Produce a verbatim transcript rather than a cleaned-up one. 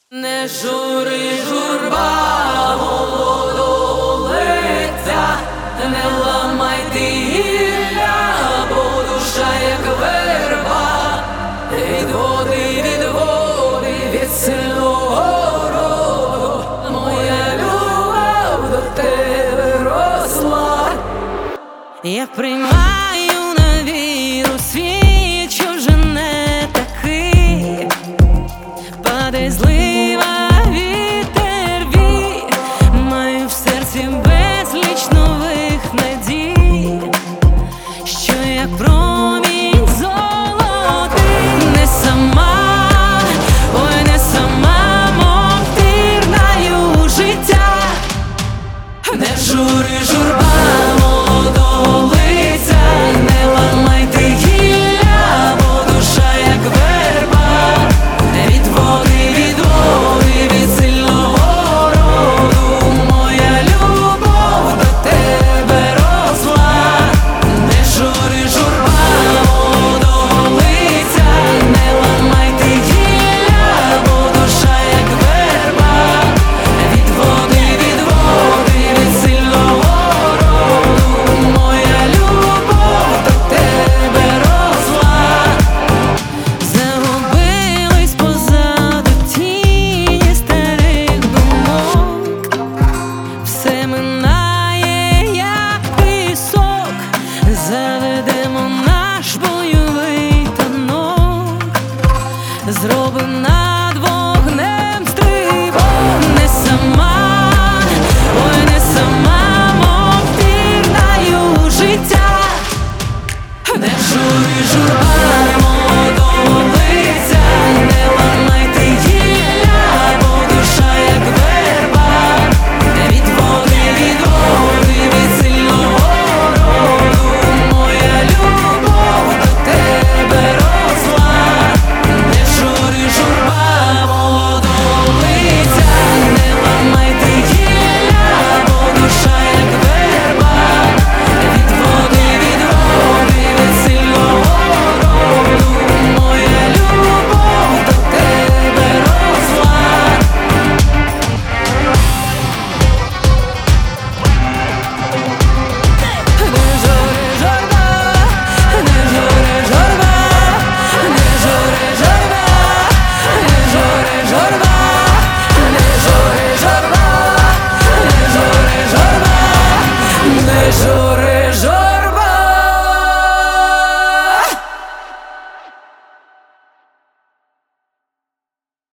Не жури, журба, молодого лиця, не ламай ти гілля, бо душа як верба, від води, від води, від сильного роду, моя любов до тебе росла. Я приймаю на віру світ, що вже не такий, падай злива, вітер вій, маю в серці безліч нових надій, що як промінь золотий. Не сама, ой, не сама, мов вірнаю життя, не жури, журба молодого лиця, не ламай ти гілля, бо душа як верба, від води, від води, від сильного роду, моя любов до тебе росла. Не жури, журба молодого лиця, не ламай ти гілля, бо душа як верба, від води, від води, від сильного роду, моя любов до тебе росла. Загубились позаду тіні старих думок, все минає, як пісок, заведемо наш бойовий танок, зробим над вогнем стрибок. Не сама, ой, не сама, мов вірнаю життя, не жури, журба